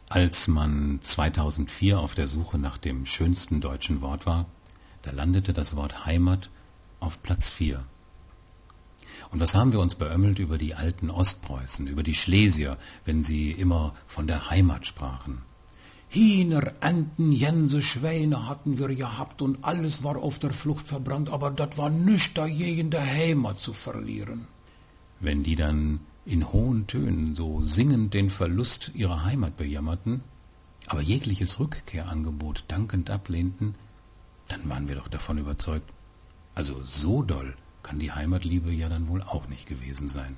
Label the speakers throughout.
Speaker 1: Als man 2004 auf der Suche nach dem schönsten deutschen Wort war, da landete das Wort Heimat auf Platz 4. Und was haben wir uns beömmelt über die alten Ostpreußen, über die Schlesier, wenn sie immer von der Heimat sprachen. Hühner, Enten, Gänse, Schweine hatten wir gehabt und alles war auf der Flucht verbrannt, aber das war nichts dagegen, der Heimat zu verlieren. Wenn die dann in hohen Tönen so singend den Verlust ihrer Heimat bejammerten, aber jegliches Rückkehrangebot dankend ablehnten, dann waren wir doch davon überzeugt, also so doll kann die Heimatliebe ja dann wohl auch nicht gewesen sein.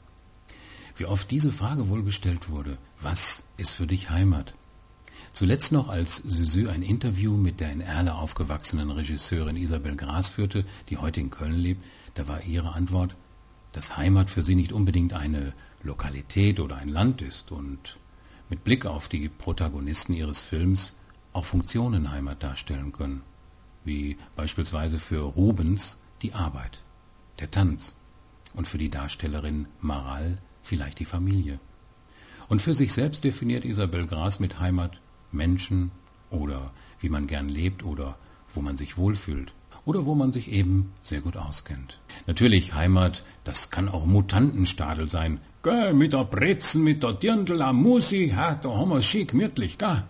Speaker 1: Wie oft diese Frage wohl gestellt wurde, was ist für dich Heimat? Zuletzt noch, als Süsü ein Interview mit der in Erle aufgewachsenen Regisseurin Isabel Gras führte, die heute in Köln lebt, da war ihre Antwort, dass Heimat für sie nicht unbedingt eine Lokalität oder ein Land ist und mit Blick auf die Protagonisten ihres Films auch Funktionen Heimat darstellen können, wie beispielsweise für Rubens die Arbeit, der Tanz und für die Darstellerin Maral vielleicht die Familie. Und für sich selbst definiert Isabel Gras mit Heimat Menschen oder wie man gern lebt oder wo man sich wohlfühlt. Oder wo man sich eben sehr gut auskennt. Natürlich, Heimat, das kann auch Mutantenstadel sein. Gell, mit der Brezen, mit der Dirndl am Musi, da haben wir schick gemütlich, gell?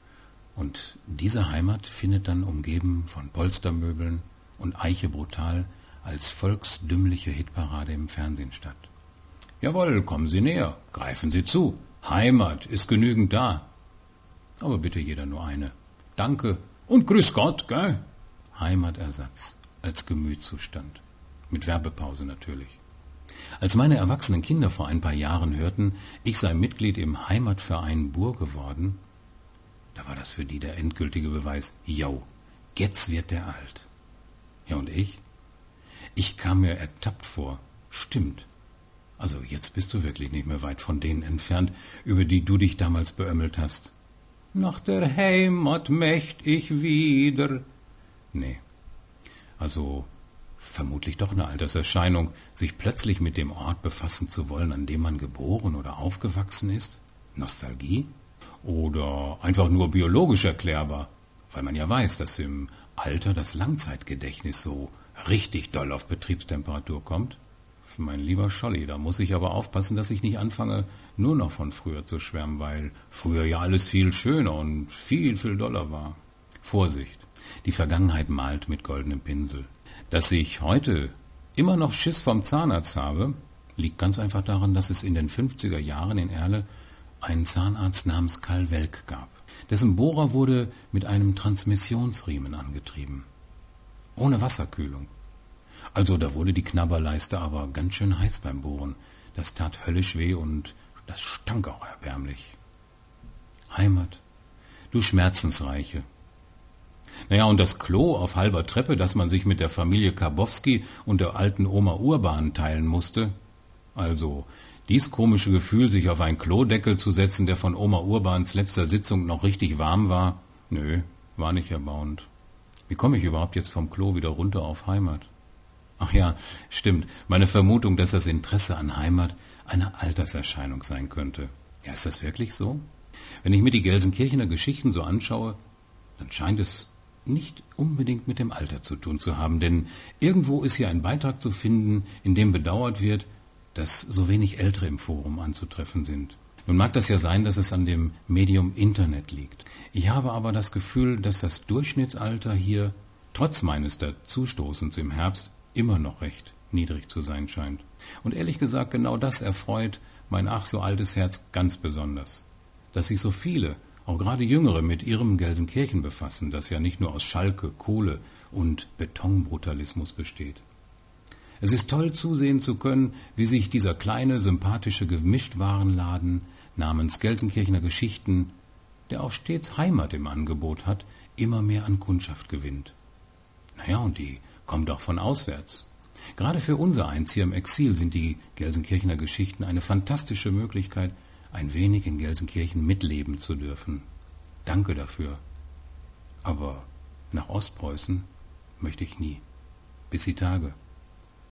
Speaker 1: Und diese Heimat findet dann umgeben von Polstermöbeln und Eiche brutal als volksdümmliche Hitparade im Fernsehen statt. Jawohl, kommen Sie näher, greifen Sie zu. Heimat ist genügend da. Aber bitte jeder nur eine. Danke und grüß Gott, gell? Heimatersatz als Gemütszustand. Mit Werbepause natürlich. Als meine erwachsenen Kinder vor ein paar Jahren hörten, ich sei Mitglied im Heimatverein Bur geworden, da war das für die der endgültige Beweis, jo, jetzt wird der alt. Ja und ich? Ich kam mir ertappt vor. Stimmt. Also jetzt bist du wirklich nicht mehr weit von denen entfernt, über die du dich damals beömmelt hast. Nach der Heimat möcht ich wieder. Nee, also vermutlich doch eine Alterserscheinung, sich plötzlich mit dem Ort befassen zu wollen, an dem man geboren oder aufgewachsen ist? Nostalgie? Oder einfach nur biologisch erklärbar, weil man ja weiß, dass im Alter das Langzeitgedächtnis so richtig doll auf Betriebstemperatur kommt? Mein lieber Scholli, da muss ich aber aufpassen, dass ich nicht anfange, nur noch von früher zu schwärmen, weil früher ja alles viel schöner und viel, viel doller war. Vorsicht! Die Vergangenheit malt mit goldenem Pinsel. Dass ich heute immer noch Schiss vom Zahnarzt habe, liegt ganz einfach daran, dass es in den 50er Jahren in Erle einen Zahnarzt namens Karl Welk gab. Dessen Bohrer wurde mit einem Transmissionsriemen angetrieben. Ohne Wasserkühlung. Also da wurde die Knabberleiste aber ganz schön heiß beim Bohren. Das tat höllisch weh und das stank auch erbärmlich. Heimat, du Schmerzensreiche. Naja, und das Klo auf halber Treppe, das man sich mit der Familie Karbowski und der alten Oma Urban teilen musste. Also, dies komische Gefühl, sich auf einen Klodeckel zu setzen, der von Oma Urbans letzter Sitzung noch richtig warm war, nö, war nicht erbauend. Wie komme ich überhaupt jetzt vom Klo wieder runter auf Heimat? Ach ja, stimmt, meine Vermutung, dass das Interesse an Heimat eine Alterserscheinung sein könnte. Ja, ist das wirklich so? Wenn ich mir die Gelsenkirchener Geschichten so anschaue, dann scheint es nicht unbedingt mit dem Alter zu tun zu haben, denn irgendwo ist hier ein Beitrag zu finden, in dem bedauert wird, dass so wenig Ältere im Forum anzutreffen sind. Nun mag das ja sein, dass es an dem Medium Internet liegt. Ich habe aber das Gefühl, dass das Durchschnittsalter hier, trotz meines Dazustoßens im Herbst, immer noch recht niedrig zu sein scheint. Und ehrlich gesagt, genau das erfreut mein ach so altes Herz ganz besonders. Dass sich so viele, auch gerade Jüngere, mit ihrem Gelsenkirchen befassen, das ja nicht nur aus Schalke, Kohle und Betonbrutalismus besteht. Es ist toll zusehen zu können, wie sich dieser kleine, sympathische Gemischtwarenladen namens Gelsenkirchener Geschichten, der auch stets Heimat im Angebot hat, immer mehr an Kundschaft gewinnt. Naja, und die kommt auch von auswärts. Gerade für unsereins hier im Exil sind die Gelsenkirchener Geschichten eine fantastische Möglichkeit, ein wenig in Gelsenkirchen mitleben zu dürfen. Danke dafür. Aber nach Ostpreußen möchte ich nie. Bis die Tage.